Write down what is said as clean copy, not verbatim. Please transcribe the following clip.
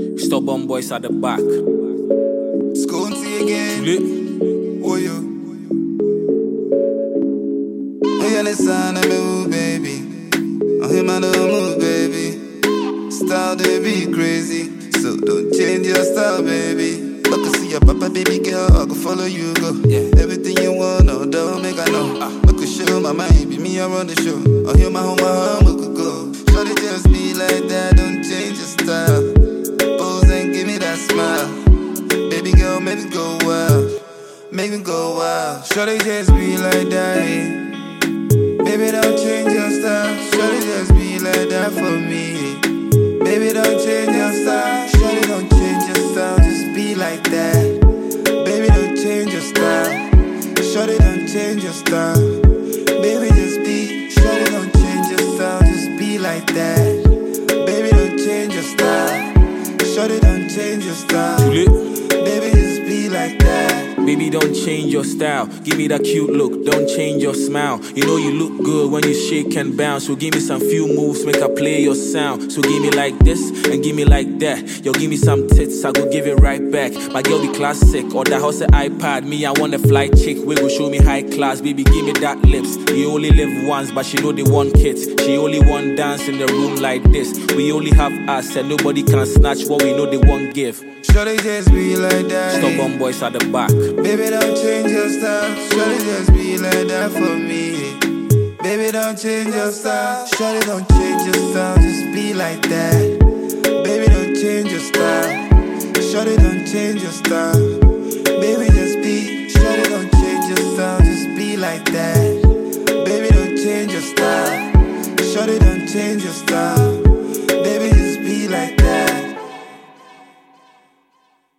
Stubborn boys at the back. Sconty again. Lit. Oh, yo. Hey, on the sound of me, baby. On him, I don't move, baby. Style, they be crazy. So don't change your style, baby. I can see your papa, baby girl. I can follow you, go. Yeah. Everything you want, no, don't make I know. I could show my mind, be me, I run the show. I hear my home, we could go. Shawty just be like that, don't change your style. Pose and give me that smile. Baby girl, make me go wild. Make me go wild. Shawty just be like that, eh? Baby, don't change your style. Shawty just be like that for me. Baby, don't change your style. Shawty, don't change your style. Just be like that. Baby, don't change your style. Shawty, don't change your style. Baby, just be. Shawty, don't change your style. Just be like that. Baby, don't change your style. Shawty, don't change your style. Baby, just be like that. Baby, don't change your style. Give me that cute look, don't change your smile. You know you look good when you shake and bounce. So give me some few moves, make I play your sound. So give me like this and give me like that. Yo, give me some tits, I go give it right back. My girl be classic, or the house an iPad. Me, I want a fly chick, we go show me high class. Baby, give me that lips. You only live once, but she know they want kids. She only want dance in the room like this. We only have us and nobody can snatch what we know they won't give. Shawty just be like that. Stubborn boys at the back. Baby, don't change your style. Shawty just be like that for me. Baby, don't change your style. Shawty, don't change your style. Just be like that.